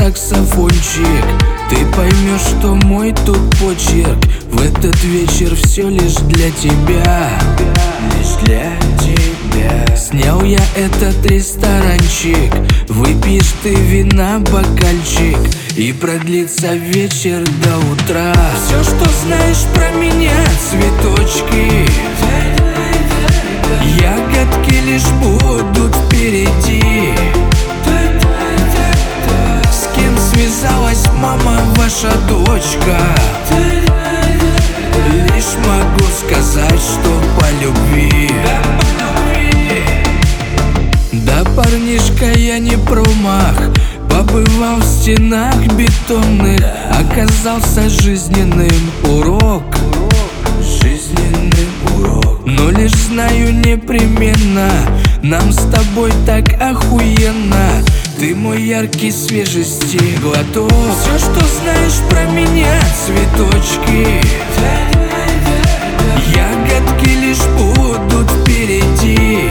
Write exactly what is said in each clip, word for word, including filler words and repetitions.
саксофончик. Ты поймешь, что мой тут почерк в этот вечер все лишь для тебя, лишь для тебя. Снял я этот ресторанчик, выпьешь ты вина бокальчик, и продлится вечер до утра. Все, что знаешь про меня, цветочки, ягодки лишь будут впереди. С кем связалась мама, ваша дочка? Лишь могу сказать, что по любви. Да, парнишка, я не промах. Побывал в стенах бетонных, оказался жизненным урок. Жизненный урок. Но лишь знаю непременно, нам с тобой так охуенно. Ты мой яркий свежести глоток. Все, что знаешь про меня, цветочки, ягодки лишь будут впереди.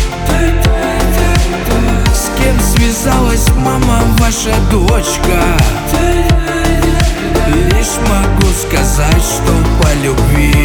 С кем связалась мама, ваша дочка? Лишь могу сказать, что по любви.